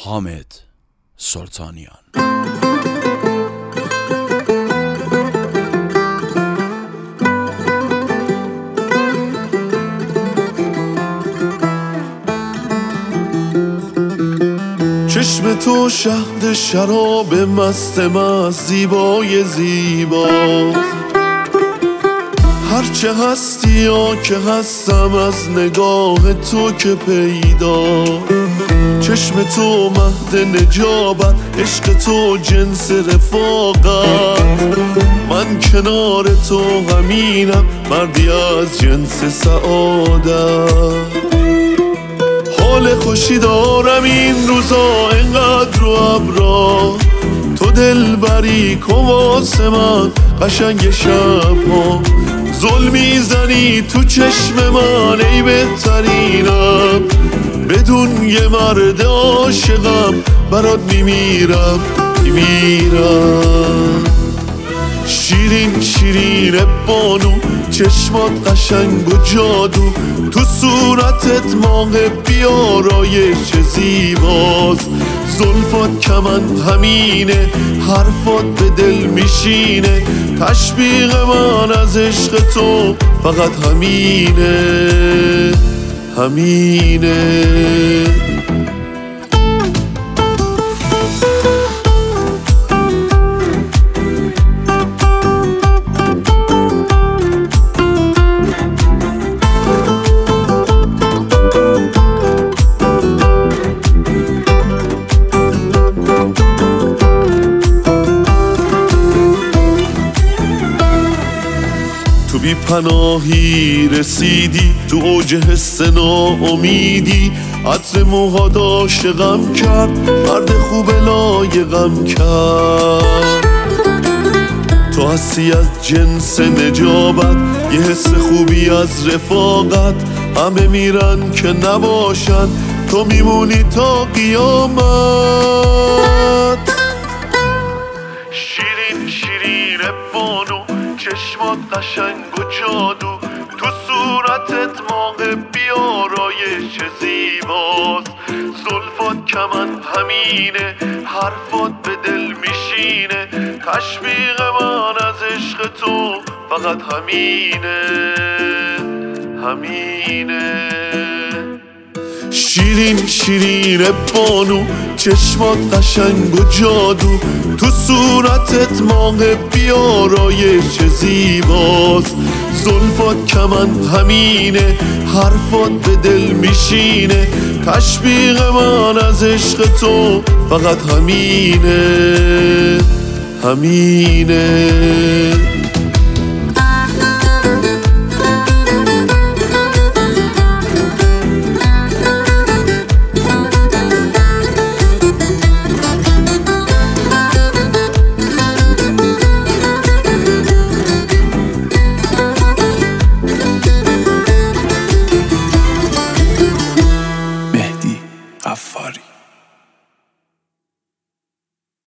حامد سلطانیان. چشم تو شهد شراب مست زیبای زیباست، هرچه هستی یا که هستم از نگاه تو که پیدا. چشم تو مهد نجابت، عشق تو جنس رفاقت، من کنار تو همینم مردی از جنس سعادت. حال خوشی دارم این روزا اینقدر رو ابرا، تو دل بری کن واسه من قشنگ شبها. زل میزنی تو چشم من ای بهترینم، بدون یه مرد عاشقم برات میمیرم. شیرین شیرین بانو، چشمات قشنگ و جادو، تو صورتت ماه بیارایش زیباست. زلفات کمند همینه، حرفات به دل میشینه، تشویق من از عشق تو فقط همینه. تو بی پناهی رسیدی، تو اوج حس ناامیدی، عطر موهات عاشقم کرد، مرد خوب لایقم کرد. تو هستی از جنس نجابت، یه حس خوبی از رفاقت، همه میرن که نباشن تو میمونی تا قیامت. شیرین شیرین بانو، چشمات قشنگ و جادو، تو صورتت ماه بیارایش زیباست. زلفات کمند همینه، حرفات به دل میشینه، تشویق من از عشق تو فقط همینه. شیرین شیرین بانو، چشمات قشنگ و جادو، تو صورتت ماه بیارایش زیباست. زلفات کمند همینه، حرفات به دل میشینه، تشویق من از عشق تو فقط همینه.